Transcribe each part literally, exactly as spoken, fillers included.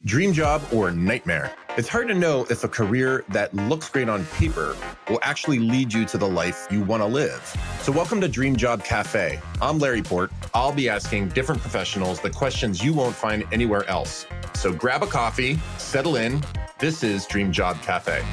Dream job or nightmare? It's hard to know if a career that looks great on paper will actually lead you to the life you want to live. So welcome to Dream Job Cafe. I'm Larry Port. I'll be asking different professionals the questions you won't find anywhere else. So grab a coffee, settle in. This is Dream Job Cafe.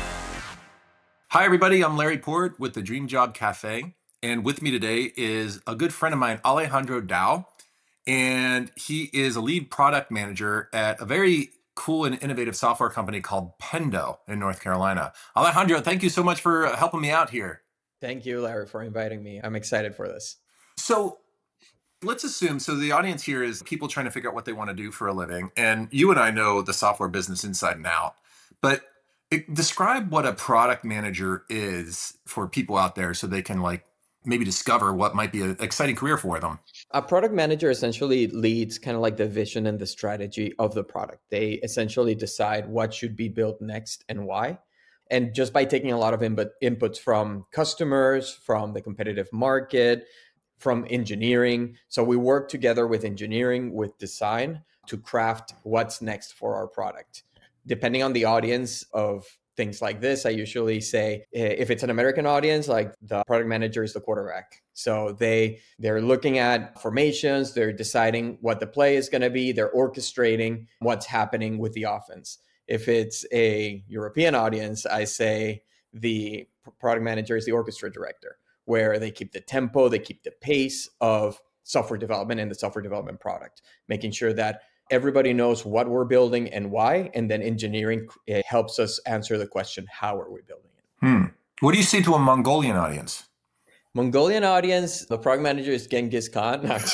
Hi, everybody. I'm Larry Port with the Dream Job Cafe. And with me today is a good friend of mine, Alejandro Dow. And he is a lead product manager at a very cool and innovative software company called Pendo in North Carolina. Alejandro, thank you so much for helping me out here. Thank you, Larry, for inviting me. I'm excited for this. So let's assume, so the audience here is people trying to figure out what they want to do for a living. And you and I know the software business inside and out. But it, describe what a product manager is for people out there so they can like maybe discover what might be an exciting career for them. A product manager essentially leads kind of like the vision and the strategy of the product. They essentially decide what should be built next and why. And just by taking a lot of input, inputs from customers, from the competitive market, from engineering. So we work together with engineering, with design to craft what's next for our product. Depending on the audience of things like this, I usually say, if it's an American audience, like the product manager is the quarterback. So they, they're looking at formations, they're deciding what the play is going to be, they're orchestrating what's happening with the offense. If it's a European audience, I say the product manager is the orchestra director, where they keep the tempo, they keep the pace of software development and the software development product, making sure that everybody knows what we're building and why, and then engineering it helps us answer the question, how are we building it? Hmm. What do you say to a Mongolian audience? Mongolian audience, the product manager is Genghis Khan. No,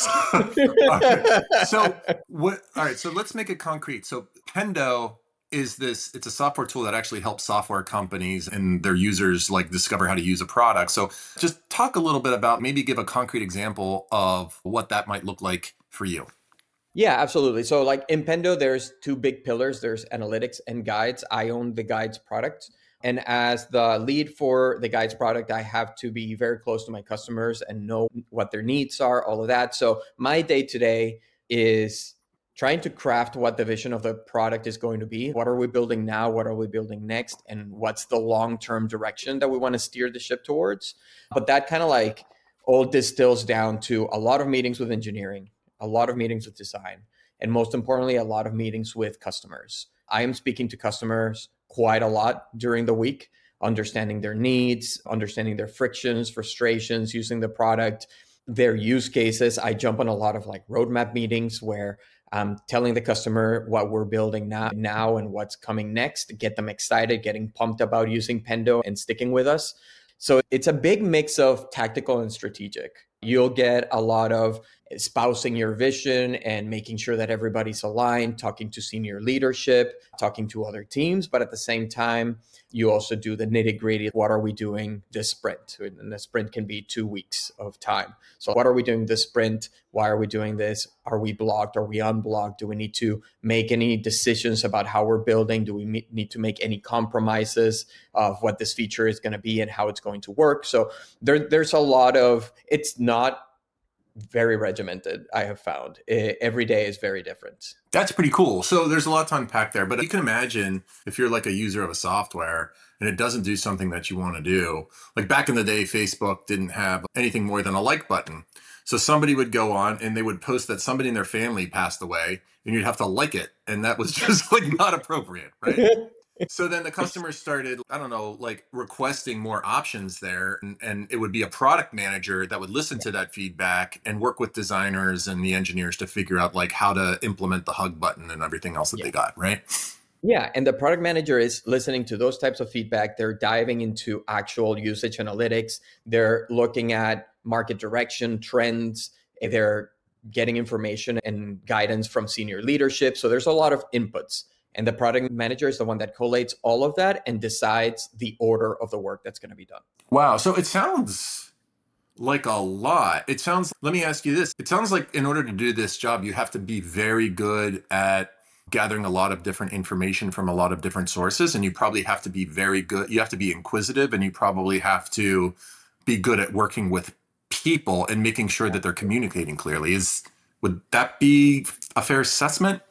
Okay. So what? All right. So let's make it concrete. So Pendo is this, it's a software tool that actually helps software companies and their users like discover how to use a product. So just talk a little bit about, maybe give a concrete example of what that might look like for you. Yeah, absolutely. So like in Pendo, there's two big pillars. There's analytics and guides. I own the guides product. And as the lead for the guides product, I have to be very close to my customers and know what their needs are, all of that. So my day to day is trying to craft what the vision of the product is going to be. What are we building now? What are we building next? And what's the long-term direction that we want to steer the ship towards? But that kind of like all distills down to a lot of meetings with engineering, a lot of meetings with design, and most importantly, a lot of meetings with customers. I am speaking to customers quite a lot during the week, understanding their needs, understanding their frictions, frustrations, using the product, their use cases. I jump on a lot of like roadmap meetings where I'm telling the customer what we're building now, now and what's coming next, get them excited, getting pumped about using Pendo and sticking with us. So it's a big mix of tactical and strategic. You'll get a lot of espousing your vision and making sure that everybody's aligned, talking to senior leadership, talking to other teams. But at the same time, you also do the nitty gritty. What are we doing this sprint? And the sprint can be two weeks of time. So what are we doing this sprint? Why are we doing this? Are we blocked? Are we unblocked? Do we need to make any decisions about how we're building? Do we need to make any compromises of what this feature is going to be and how it's going to work? So there, there's a lot of, it's not very regimented, I have found. It, every day is very different. That's pretty cool. So there's a lot to unpack there, but you can imagine if you're like a user of a software and it doesn't do something that you want to do. Like back in the day, Facebook didn't have anything more than a like button. So somebody would go on and they would post that somebody in their family passed away and you'd have to like it. And that was just like not appropriate, right? So then the customers started, I don't know, like requesting more options there. And, and it would be a product manager that would listen to that feedback and work with designers and the engineers to figure out like how to implement the hug button and everything else that yeah. they got, right? Yeah. And the product manager is listening to those types of feedback. They're diving into actual usage analytics. They're looking at market direction, trends. They're getting information and guidance from senior leadership. So there's a lot of inputs. And the product manager is the one that collates all of that and decides the order of the work that's going to be done. Wow. So it sounds like a lot. It sounds, let me ask you this. It sounds like in order to do this job, you have to be very good at gathering a lot of different information from a lot of different sources. And you probably have to be very good. You have to be inquisitive and you probably have to be good at working with people and making sure that they're communicating clearly. Is, would that be a fair assessment?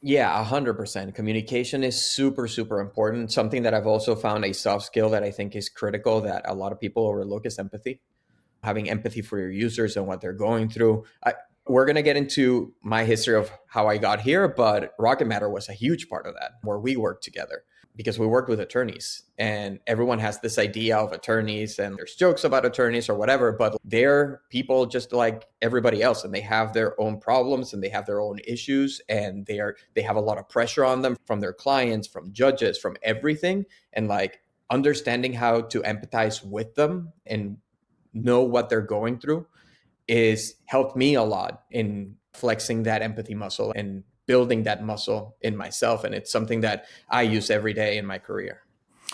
Yeah, a hundred percent. Communication is super, super important. Something that I've also found a soft skill that I think is critical that a lot of people overlook is empathy. Having empathy for your users and what they're going through. I, we're going to get into my history of how I got here, but Rocket Matter was a huge part of that, where we worked together because we worked with attorneys, and everyone has this idea of attorneys and there's jokes about attorneys or whatever, but they're people just like everybody else, and they have their own problems and they have their own issues, and they are they have a lot of pressure on them from their clients, from judges, from everything. And like understanding how to empathize with them and know what they're going through is helped me a lot in flexing that empathy muscle and building that muscle in myself. And it's something that I use every day in my career.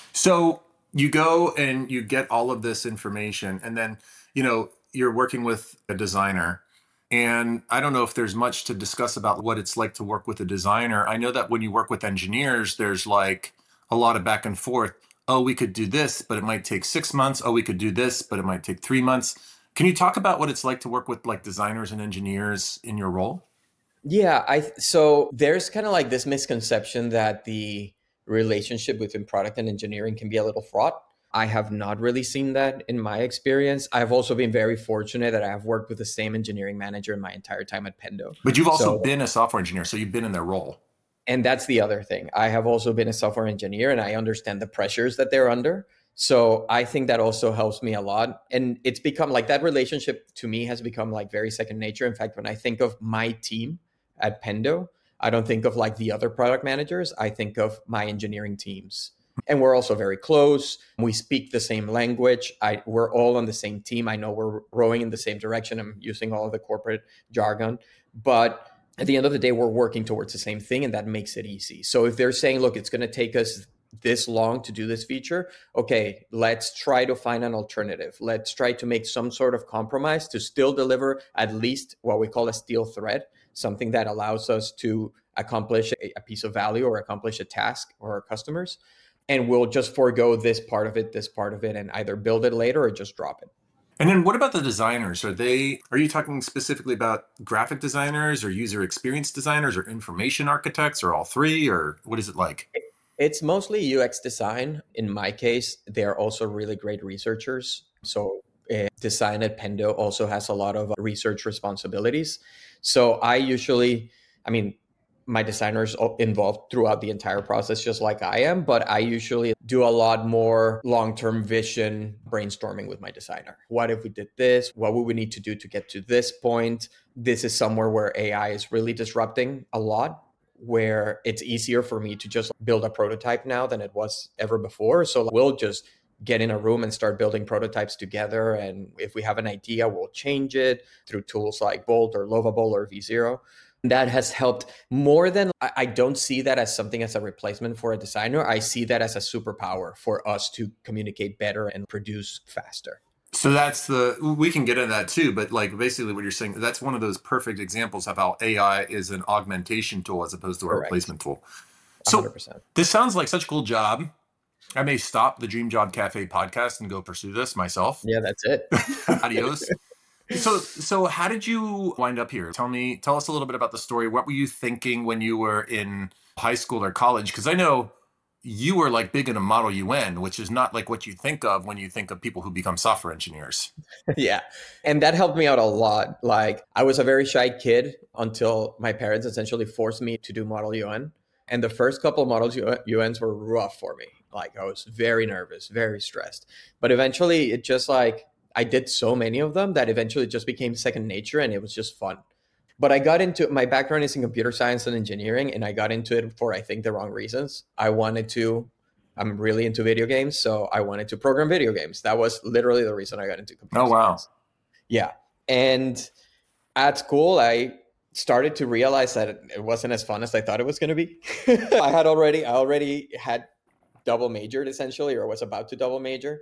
So you go and you get all of this information, and then, you know, you're working with a designer. And I don't know if there's much to discuss about what it's like to work with a designer. I know that when you work with engineers, there's like a lot of back and forth. Oh, we could do this, but it might take six months. Oh, we could do this, but it might take three months. Can you talk about what it's like to work with like designers and engineers in your role? Yeah, I so there's kind of like this misconception that the relationship between product and engineering can be a little fraught. I have not really seen that in my experience. I've also been very fortunate that I have worked with the same engineering manager in my entire time at Pendo. But you've also So, been a software engineer, so you've been in their role. and that's the other thing. I have also been a software engineer and I understand the pressures that they're under. So I think that also helps me a lot. And it's become like that relationship to me has become like very second nature. In fact, when I think of my team at Pendo, I don't think of like the other product managers. I think of my engineering teams. And we're also very close. We speak the same language. I, we're all on the same team. I know we're rowing in the same direction. I'm using all of the corporate jargon. But at the end of the day, we're working towards the same thing, and that makes it easy. So if they're saying, look, it's going to take us this long to do this feature, okay, let's try to find an alternative. Let's try to make some sort of compromise to still deliver at least what we call a steel thread, something that allows us to accomplish a, a piece of value or accomplish a task for our customers. And we'll just forego this part of it, this part of it, and either build it later or just drop it. And then what about the designers? Are they, are you talking specifically about graphic designers or user experience designers or information architects or all three, or what is it like? It's mostly U X design. In my case, they're also really great researchers. So uh, design at Pendo also has a lot of research responsibilities. So I usually, I mean, my designers involved throughout the entire process, just like I am, but I usually do a lot more long-term vision brainstorming with my designer. What if we did this? What would we need to do to get to this point? This is somewhere where A I is really disrupting a lot, where it's easier for me to just build a prototype now than it was ever before. So we'll just get in a room and start building prototypes together. And if we have an idea, we'll change it through tools like Bolt or Lovable or V zero. That has helped more than, I don't see that as something as a replacement for a designer. I see that as a superpower for us to communicate better and produce faster. So that's the, we can get into that too, but like basically what you're saying, that's one of those perfect examples of how A I is an augmentation tool as opposed to a Correct. replacement tool. one hundred percent. So this sounds like such a cool job. I may stop the Dream Job Cafe podcast and go pursue this myself. Yeah, that's it. Adios. So, so how did you wind up here? Tell me, tell us a little bit about the story. What were you thinking when you were in high school or college? Because I know you were like big into Model U N, which is not like what you think of when you think of people who become software engineers. Yeah. And that helped me out a lot. Like I was a very shy kid until my parents essentially forced me to do Model U N. And the first couple of Model U Ns were rough for me. Like I was very nervous, very stressed. But eventually it just like, I did so many of them that eventually it just became second nature and it was just fun. But I got into, my background is in computer science and engineering, and I got into it for, I think, the wrong reasons. I wanted to, I'm really into video games, so I wanted to program video games. That was literally the reason I got into computer oh, wow. science. Yeah. And at school, I started to realize that it wasn't as fun as I thought it was going to be. I had already, I already had double majored essentially, or was about to double major.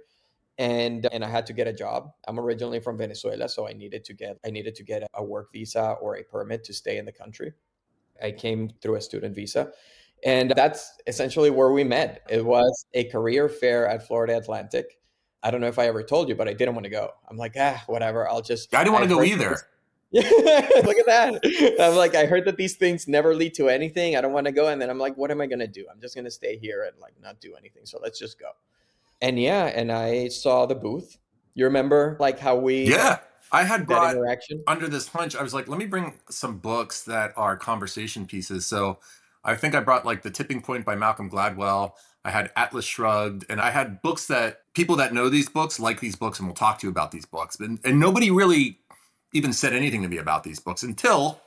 And and I had to get a job. I'm originally from Venezuela, so I needed to get I needed to get a work visa or a permit to stay in the country. I came through a student visa, and that's essentially where we met. It was a career fair at Florida Atlantic. I don't know if I ever told you, but I didn't want to go. I'm like, ah, whatever. I'll just. I didn't want to go heard either. This, Look at that. I'm like, I heard that these things never lead to anything. I don't want to go. And then I'm like, what am I going to do? I'm just going to stay here and like not do anything. So let's just go. And yeah, and I saw the booth. You remember like how we Yeah. I had brought interaction under this hunch. I was like, let me bring some books that are conversation pieces. So I think I brought like The Tipping Point by Malcolm Gladwell. I had Atlas Shrugged, and I had books that people that know these books like these books and will talk to you about these books. And, and nobody really even said anything to me about these books until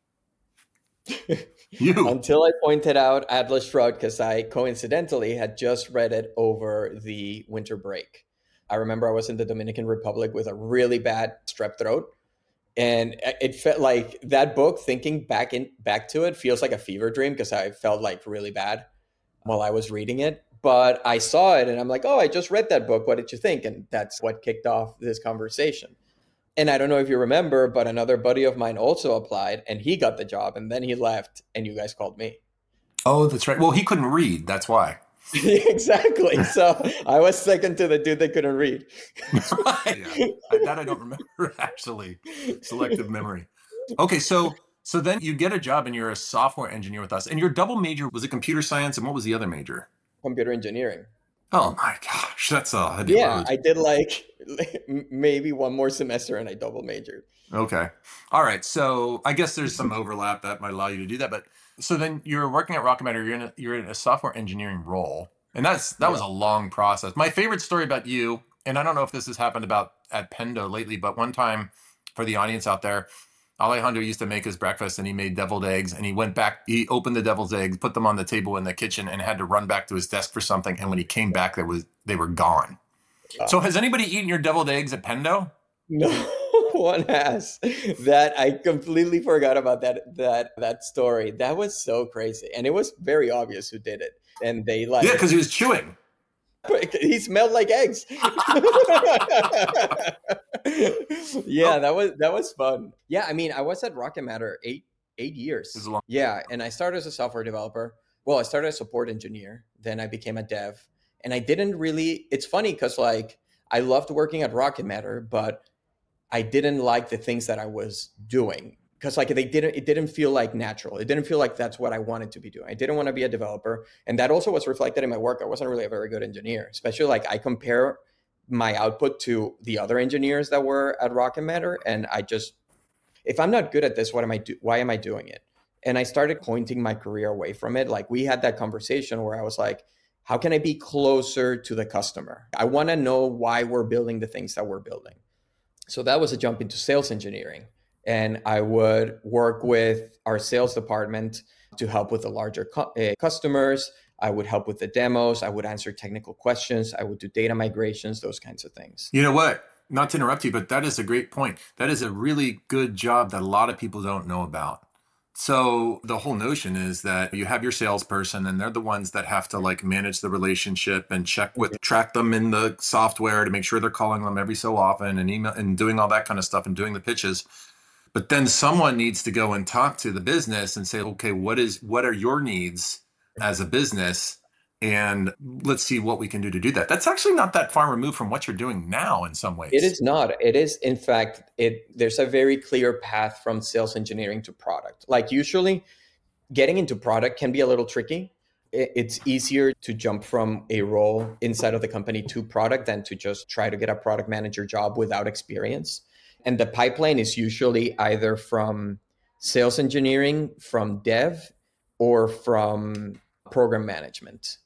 you. Until I pointed out Atlas Shrugged, because I coincidentally had just read it over the winter break. I remember I was in the Dominican Republic with a really bad strep throat. And it felt like that book, thinking back in back to it, feels like a fever dream because I felt like really bad while I was reading it. But I saw it and I'm like, oh, I just read that book. What did you think? And that's what kicked off this conversation. And I don't know if you remember, but another buddy of mine also applied and he got the job and then he left and you guys called me. Oh, that's right. Well, he couldn't read. That's why. Exactly. So I was second to the dude that couldn't read. Yeah, that I don't remember, actually. Selective memory. Okay, so so then you get a job and you're a software engineer with us. And your double major, was it computer science? And what was the other major? Computer engineering. Oh my gosh, that's a heavy Yeah, load. I did like maybe one more semester and I double majored. Okay. All right. So I guess there's some overlap that might allow you to do that. But so then you're working at Rocket Matter, you're in a, you're in a software engineering role. And that's that yeah. was a long process. My favorite story about you, and I don't know if this has happened about at Pendo lately, but one time for the audience out there, Alejandro used to make his breakfast and he made deviled eggs and he went back, he opened the deviled eggs, put them on the table in the kitchen and had to run back to his desk for something. And when he came back, there was they were gone. Uh, so has anybody eaten your deviled eggs at Pendo? No one has. That I completely forgot about that that that story. That was so crazy. And it was very obvious who did it. And they like yeah, because he was chewing. He smelled like eggs. Yeah, that was that was fun. Yeah, I mean, I was at Rocket Matter eight eight years. Long- yeah, and I started as a software developer. Well, I started as a support engineer. Then I became a dev, and I didn't really. It's funny because like I loved working at Rocket Matter, but I didn't like the things that I was doing. Because like they didn't, it didn't feel like natural. It didn't feel like that's what I wanted to be doing. I didn't want to be a developer, and that also was reflected in my work. I wasn't really a very good engineer, especially like I compare my output to the other engineers that were at Rocket Matter, and I just, if I'm not good at this, what am I do? Why am I doing it? And I started pointing my career away from it. Like we had that conversation where I was like, how can I be closer to the customer? I want to know why we're building the things that we're building. So that was a jump into sales engineering. And I would work with our sales department to help with the larger cu- uh, customers. I would help with the demos. I would answer technical questions. I would do data migrations, those kinds of things. You know what? Not to interrupt you, but that is a great point. That is a really good job that a lot of people don't know about. So the whole notion is that you have your salesperson and they're the ones that have to like manage the relationship and check with, track them in the software to make sure they're calling them every so often and email and doing all that kind of stuff and doing the pitches. But then someone needs to go and talk to the business and say, okay, what is what are your needs as a business? And let's see what we can do to do that. That's actually not that far removed from what you're doing now in some ways. It is not. It is, in fact, it there's a very clear path from sales engineering to product. Like usually getting into product can be a little tricky. It's easier to jump from a role inside of the company to product than to just try to get a product manager job without experience. And the pipeline is usually either from sales engineering, from dev, or from program management.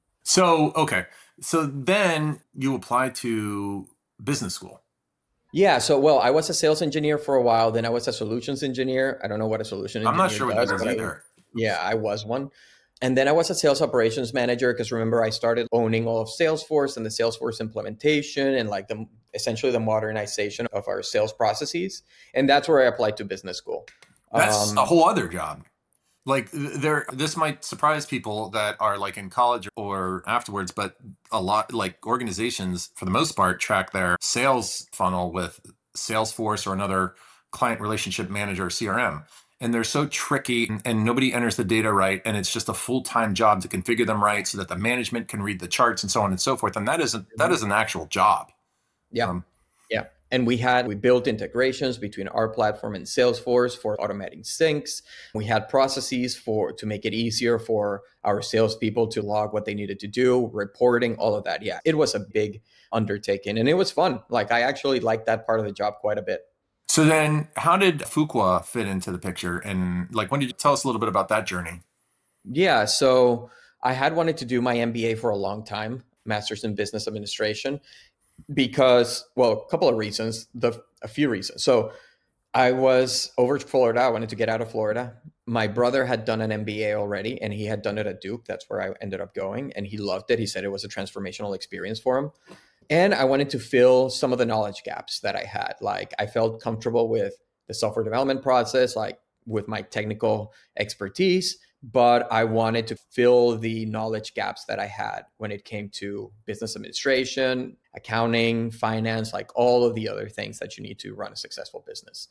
So, okay. So then you apply to business school. Yeah. So, well, I was a sales engineer for a while. Then I was a solutions engineer. I don't know what a solution engineer is. I'm not sure what that is either. I, yeah, I was one. And then I was a sales operations manager because remember, I started owning all of Salesforce and the Salesforce implementation and like the essentially the modernization of our sales processes. And that's where I applied to business school. That's um, a whole other job. Like there, this might surprise people that are like in college or afterwards, but a lot like organizations for the most part track their sales funnel with Salesforce or another client relationship manager or C R M. And they're so tricky and, and nobody enters the data right. And it's just a full-time job to configure them right so that the management can read the charts and so on and so forth. And that isn't, that is an actual job. Yeah. Um, yeah. And we had, we built integrations between our platform and Salesforce for automating syncs. We had processes for, to make it easier for our salespeople to log what they needed to do, reporting, all of that. Yeah, it was a big undertaking and it was fun. Like I actually liked that part of the job quite a bit. So then how did Fuqua fit into the picture? And like, when did you tell us a little bit about that journey? Yeah, so I had wanted to do my M B A for a long time, Master's in Business Administration, because, well, a couple of reasons, the a few reasons. So I was over to Florida. I wanted to get out of Florida. My brother had done an M B A already, and he had done it at Duke. That's where I ended up going, and he loved it. He said it was a transformational experience for him. And I wanted to fill some of the knowledge gaps that I had. Like I felt comfortable with the software development process, like with my technical expertise, but I wanted to fill the knowledge gaps that I had when it came to business administration, accounting, finance, like all of the other things that you need to run a successful business.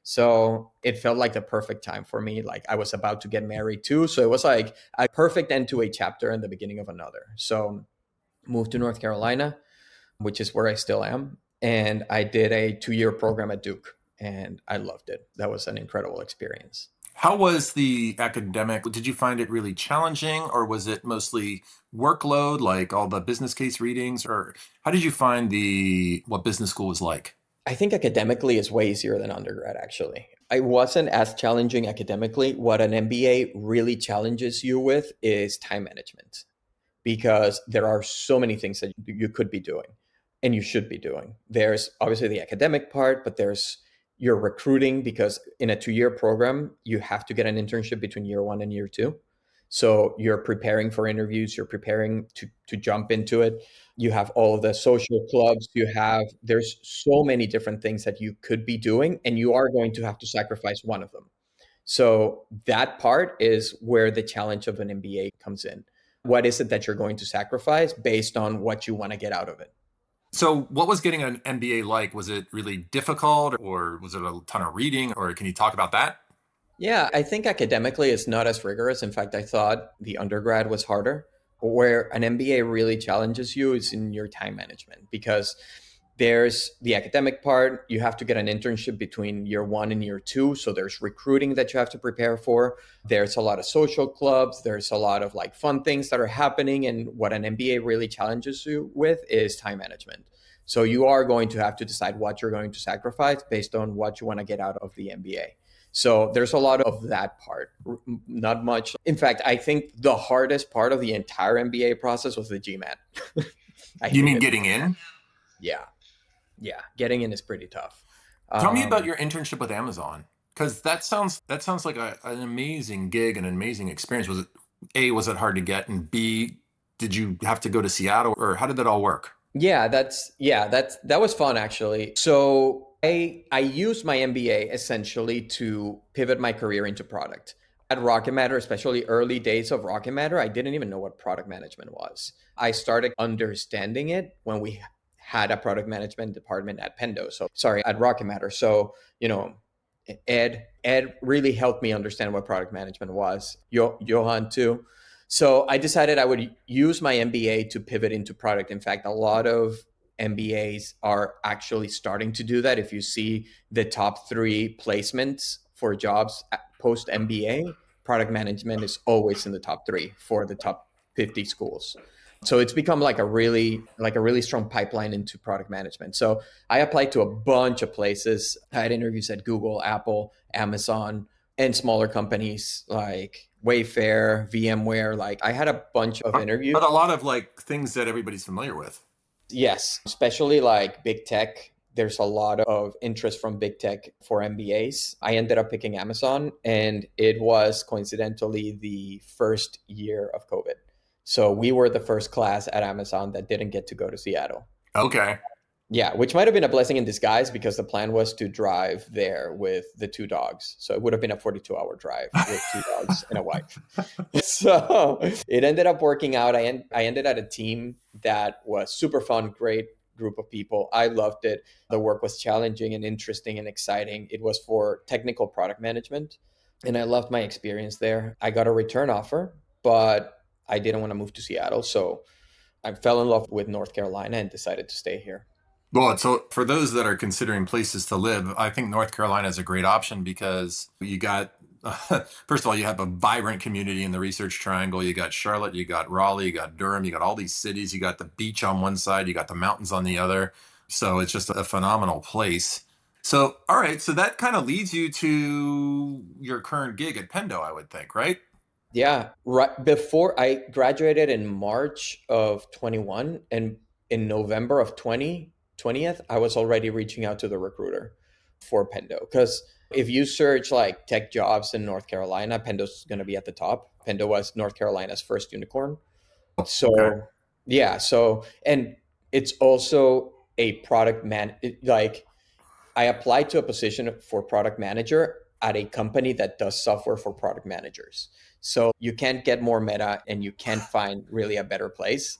So it felt like the perfect time for me. Like I was about to get married too. So it was like a perfect end to a chapter and the beginning of another. So moved to North Carolina, which is where I still am. And I did a two-year program at Duke and I loved it. That was an incredible experience. How was the academic? Did you find it really challenging, or was it mostly workload, like all the business case readings, or how did you find the what business school was like? I think academically is way easier than undergrad, actually. It wasn't as challenging academically. What an M B A really challenges you with is time management, because there are so many things that you could be doing and you should be doing. There's obviously the academic part, but there's your recruiting, because in a two-year program, you have to get an internship between year one and year two. So you're preparing for interviews, you're preparing to, to jump into it. You have all of the social clubs, you have, there's so many different things that you could be doing, and you are going to have to sacrifice one of them. So that part is where the challenge of an M B A comes in. What is it that you're going to sacrifice based on what you want to get out of it? So what was getting an M B A like? Was it really difficult, or was it a ton of reading, or can you talk about that? Yeah, I think academically it's not as rigorous. In fact, I thought the undergrad was harder. Where an M B A really challenges you is in your time management, because there's the academic part. You have to get an internship between year one and year two. So there's recruiting that you have to prepare for. There's a lot of social clubs. There's a lot of like fun things that are happening. And what an M B A really challenges you with is time management. So you are going to have to decide what you're going to sacrifice based on what you want to get out of the M B A. So there's a lot of that part, not much. In fact, I think the hardest part of the entire M B A process was the GMAT. You mean getting in? Yeah. Yeah. Getting in is pretty tough. Tell Um, me about your internship with Amazon, because that sounds that sounds like a, an amazing gig, an amazing experience. Was it A, was it hard to get? And B, did you have to go to Seattle, or how did that all work? Yeah, that's yeah, that's that was fun actually. So I I used my M B A essentially to pivot my career into product. At Rocket Matter, especially early days of Rocket Matter, I didn't even know what product management was. I started understanding it when we had a product management department at Pendo. So sorry, at Rocket Matter. So, you know, Ed Ed really helped me understand what product management was. Yo, Johan too. So I decided I would use my M B A to pivot into product. In fact, a lot of M B As are actually starting to do that. If you see the top three placements for jobs post M B A, product management is always in the top three for the top fifty schools. So it's become like a really like a really strong pipeline into product management. So I applied to a bunch of places. I had interviews at Google, Apple, Amazon, and smaller companies like Wayfair, VMware. Like I had a bunch of interviews. But a lot of like things that everybody's familiar with. Yes, especially like big tech. There's a lot of interest from big tech for M B As. I ended up picking Amazon, and it was coincidentally the first year of COVID. So we were the first class at Amazon that didn't get to go to Seattle. Okay. Yeah, which might have been a blessing in disguise, because the plan was to drive there with the two dogs. So it would have been a forty-two hour drive with two dogs and a wife. So it ended up working out. I, en- I ended at a team that was super fun, great group of people. I loved it. The work was challenging and interesting and exciting. It was for technical product management, and I loved my experience there. I got a return offer, but I didn't want to move to Seattle. So I fell in love with North Carolina and decided to stay here. Well, so for those that are considering places to live, I think North Carolina is a great option because you got, uh, first of all, you have a vibrant community in the Research Triangle. You got Charlotte, you got Raleigh, you got Durham, you got all these cities. You got the beach on one side, you got the mountains on the other. So it's just a phenomenal place. So, all right. So that kind of leads you to your current gig at Pendo, I would think, right? Yeah, right before I graduated in March of twenty-one, and in November of twenty twentieth, I was already reaching out to the recruiter for Pendo. Because if you search like tech jobs in North Carolina, Pendo's going to be at the top. Pendo was North Carolina's first unicorn. Okay. So, yeah, so, and it's also a product man, it- like I applied to a position for product manager at a company that does software for product managers. So you can't get more meta and you can't find really a better place.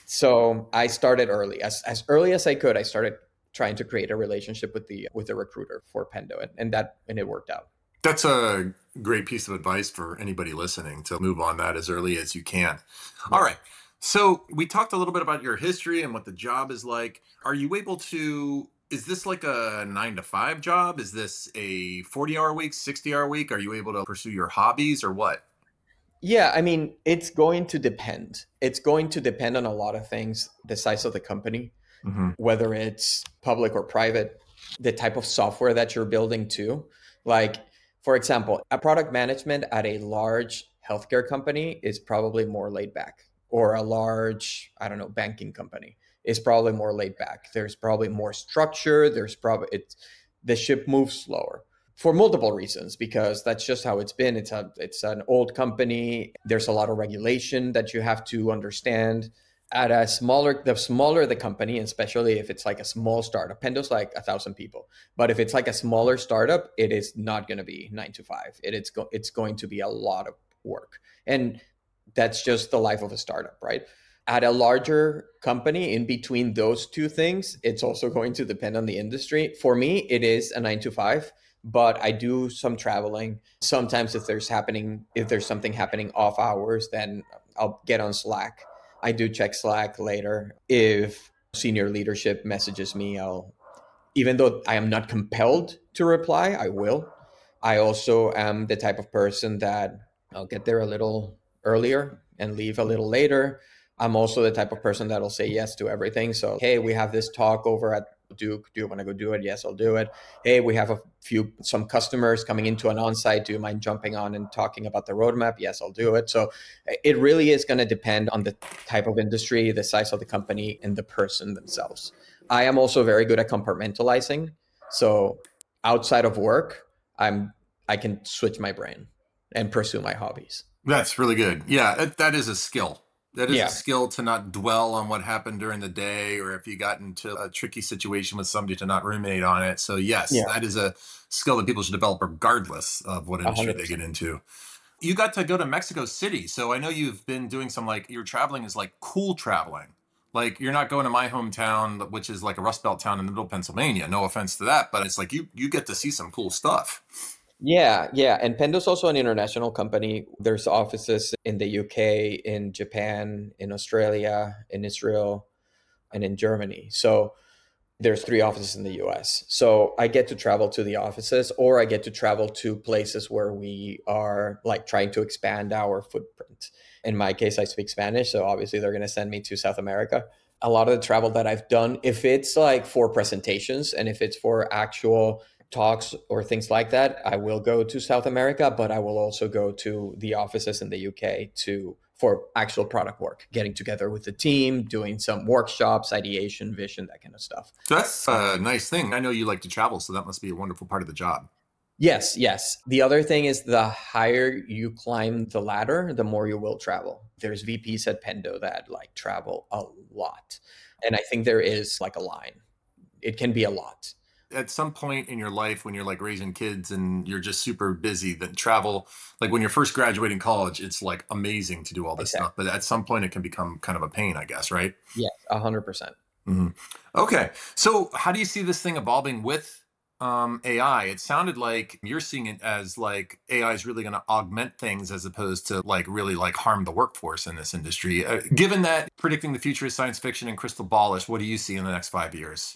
So I started early, as, as early as I could. I started trying to create a relationship with the with the recruiter for Pendo, and, and that and it worked out. That's a great piece of advice for anybody listening to move on that as early as you can. All Yeah. right. So we talked a little bit about your history and what the job is like. Are you able to, is this like a nine to five job? Is this a forty hour week, sixty hour week? Are you able to pursue your hobbies or what? Yeah, I mean, it's going to depend. It's going to depend on a lot of things, the size of the company, Hmm. whether it's public or private, the type of software that you're building too. Like, for example, a product management at a large healthcare company is probably more laid back, or a large, I don't know, banking company is probably more laid back. There's probably more structure. There's probably it's the ship moves slower for multiple reasons, because that's just how it's been. It's a it's an old company. There's a lot of regulation that you have to understand. At a smaller, the smaller the company, especially if it's like a small startup, Pendo's like a thousand people. But if it's like a smaller startup, it is not going to be nine to five. It, it's go, it's going to be a lot of work, and that's just the life of a startup, right? At a larger company, in between those two things, it's also going to depend on the industry. For me, it is a nine to five, but I do some traveling. Sometimes if there's happening, if there's something happening off hours, then I'll get on Slack. I do check Slack later. If senior leadership messages me, I'll, even though I am not compelled to reply, I will. I also am the type of person that I'll get there a little earlier and leave a little later. I'm also the type of person that'll say yes to everything. So, hey, we have this talk over at Duke. Do you want to go do it? Yes, I'll do it. Hey, we have a few, some customers coming into an on-site. Do you mind jumping on and talking about the roadmap? Yes, I'll do it. So it really is going to depend on the type of industry, the size of the company, and the person themselves. I am also very good at compartmentalizing. So outside of work, I'm I can switch my brain and pursue my hobbies. That's really good. Yeah, that, that is a skill. That is a Yeah, skill to not dwell on what happened during the day, or if you got into a tricky situation with somebody to not ruminate on it. So, yes, yeah, that is a skill that people should develop regardless of what a industry hundred they get percent. into. You got to go to Mexico City. So, I know you've been doing some like your traveling is like cool traveling. Like you're not going to my hometown, which is like a Rust Belt town in the middle of Pennsylvania. No offense to that, but it's like you you get to see some cool stuff. Yeah, yeah. And Pendo's also an international company. There's offices in the U K, in Japan, in Australia, in Israel, and in Germany. So there's three offices in the U S. So I get to travel to the offices, or I get to travel to places where we are like trying to expand our footprint. In my case, I speak Spanish, so obviously they're going to send me to South America. A lot of the travel that I've done, if it's like for presentations and if it's for actual talks or things like that, I will go to South America, but I will also go to the offices in the U K to for actual product work, getting together with the team, doing some workshops, ideation, vision, that kind of stuff. So that's a nice thing. I know you like to travel, so that must be a wonderful part of the job. Yes, yes. The other thing is the higher you climb the ladder, the more you will travel. There's V Ps at Pendo that like travel a lot. And I think there is like a line. It can be a lot. At some point in your life when you're like raising kids and you're just super busy, that travel, like when you're first graduating college, it's like amazing to do all this stuff, Exactly. but at some point it can become kind of a pain, I guess, right? Yes, a hundred percent. Hmm. Okay, so how do you see this thing evolving with um, A I? It sounded like you're seeing it as like A I is really going to augment things as opposed to like really like harm the workforce in this industry. Uh, given that predicting the future is science fiction and crystal ballish, what do you see in the next five years?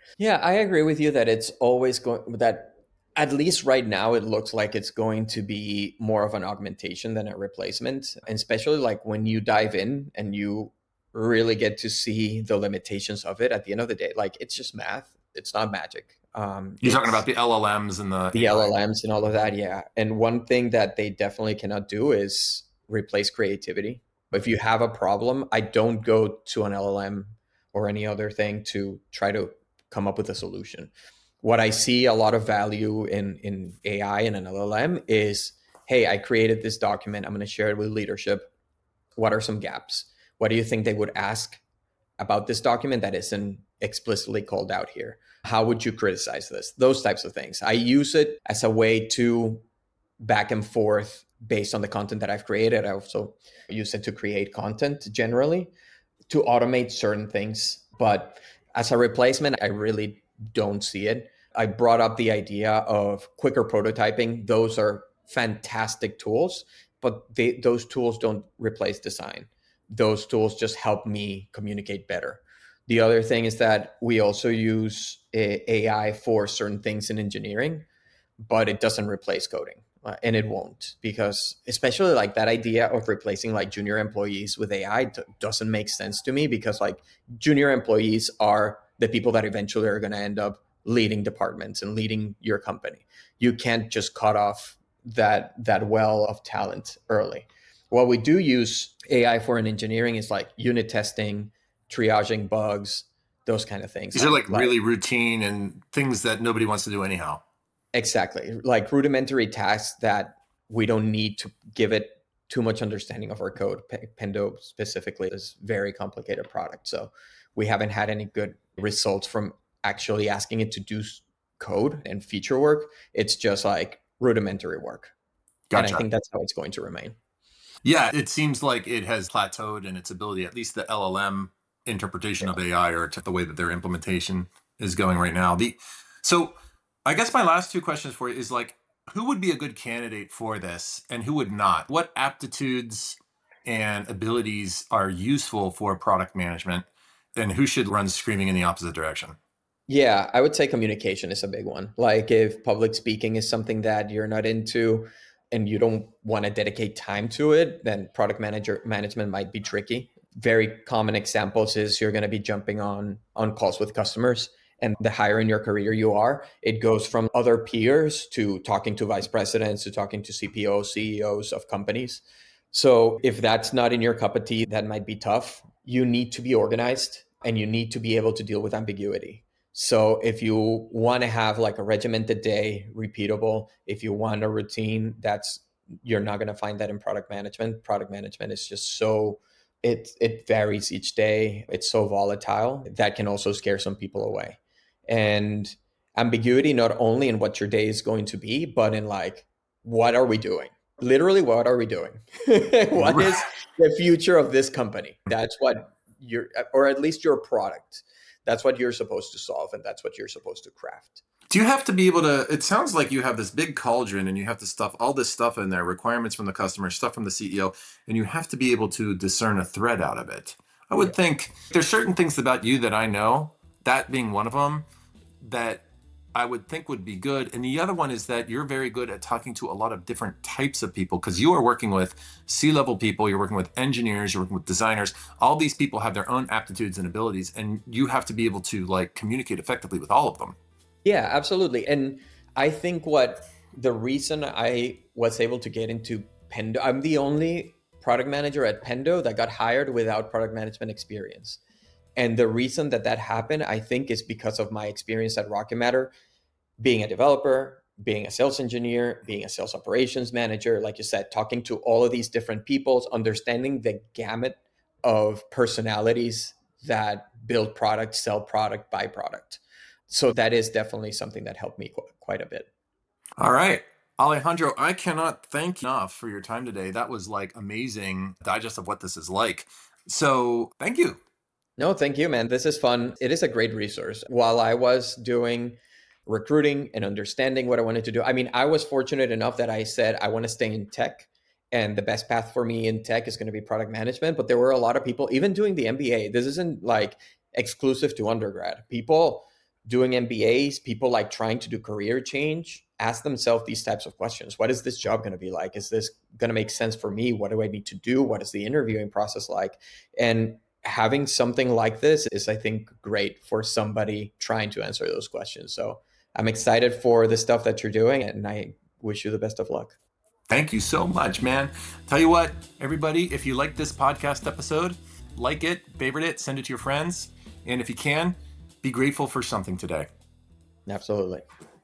Yeah, I agree with you that it's always going that at least right now it looks like it's going to be more of an augmentation than a replacement. And especially like when you dive in and you really get to see the limitations of it at the end of the day. Like it's just math. It's not magic. Um, You're talking it's about the L L Ms and the the A I. L L Ms and all of that. Yeah. And one thing that they definitely cannot do is replace creativity. If you have a problem, I don't go to an L L M or any other thing to try to come up with a solution. What I see a lot of value in, in A I and an L L M is, hey, I created this document. I'm going to share it with leadership. What are some gaps? What do you think they would ask about this document that isn't explicitly called out here? How would you criticize this? Those types of things. I use it as a way to back and forth based on the content that I've created. I also use it to create content generally to automate certain things. But as a replacement, I really don't see it. I brought up the idea of quicker prototyping. Those are fantastic tools, but they, those tools don't replace design. Those tools just help me communicate better. The other thing is that we also use A I for certain things in engineering, but it doesn't replace coding. Uh, and it won't, because especially like that idea of replacing like junior employees with A I t- doesn't make sense to me, because like junior employees are the people that eventually are going to end up leading departments and leading your company. You can't just cut off that that well of talent early. What we do use A I for in engineering is like unit testing, triaging bugs, those kind of things. These are like really routine and things that nobody wants to do anyhow. Exactly. Like rudimentary tasks that we don't need to give it too much understanding of our code. P- Pendo specifically is a very complicated product. So we haven't had any good results from actually asking it to do code and feature work. It's just like rudimentary work. Gotcha. And I think that's how it's going to remain. Yeah, it seems like it has plateaued in its ability, at least the L L M interpretation Yeah. of A I, or the way that their implementation is going right now. The so I guess my last two questions for you is like, who would be a good candidate for this and who would not? What aptitudes and abilities are useful for product management, and who should run screaming in the opposite direction? Yeah, I would say communication is a big one. Like if public speaking is something that you're not into and you don't want to dedicate time to it, then product manager management might be tricky. Very common examples is you're going to be jumping on on calls with customers, and the higher in your career you are, it goes from other peers to talking to vice presidents to talking to C P Os, C E Os of companies. So if that's not in your cup of tea, that might be tough. You need to be organized and you need to be able to deal with ambiguity. So if you want to have like a regimented day, repeatable, if you want a routine, that's you're not going to find that in product management. Product management is just so it it varies each day. It's so volatile that can also scare some people away. And ambiguity not only in what your day is going to be, but in like, what are we doing? Literally, what are we doing? What is the future of this company? That's what you're, or at least your product. That's what you're supposed to solve, and that's what you're supposed to craft. Do you have to be able to, it sounds like you have this big cauldron and you have to stuff all this stuff in there, requirements from the customer, stuff from the C E O, and you have to be able to discern a thread out of it. I would Yeah. think there's certain things about you that I know, that being one of them, that I would think would be good. And the other one is that you're very good at talking to a lot of different types of people, because you are working with C-level people, you're working with engineers, you're working with designers. All these people have their own aptitudes and abilities, and you have to be able to like communicate effectively with all of them. Yeah, absolutely. And I think what the reason I was able to get into Pendo, I'm the only product manager at Pendo that got hired without product management experience. And the reason that that happened, I think, is because of my experience at Rocket Matter, being a developer, being a sales engineer, being a sales operations manager, like you said, talking to all of these different peoples, understanding the gamut of personalities that build product, sell product, buy product. So that is definitely something that helped me qu- quite a bit. All right. Alejandro, I cannot thank you enough for your time today. That was like amazing digest of what this is like. So thank you. No, thank you, man. This is fun. It is a great resource. While I was doing recruiting and understanding what I wanted to do, I mean, I was fortunate enough that I said, I want to stay in tech. And the best path for me in tech is going to be product management. But there were a lot of people, even doing the M B A, this isn't like exclusive to undergrad. People doing M B As, people like trying to do career change, ask themselves these types of questions. What is this job going to be like? Is this going to make sense for me? What do I need to do? What is the interviewing process like? And having something like this is, I think, great for somebody trying to answer those questions. So I'm excited for the stuff that you're doing, and I wish you the best of luck. Thank you so much, man. Tell you what, everybody, if you like this podcast episode, like it, favorite it, send it to your friends. And if you can, be grateful for something today. Absolutely.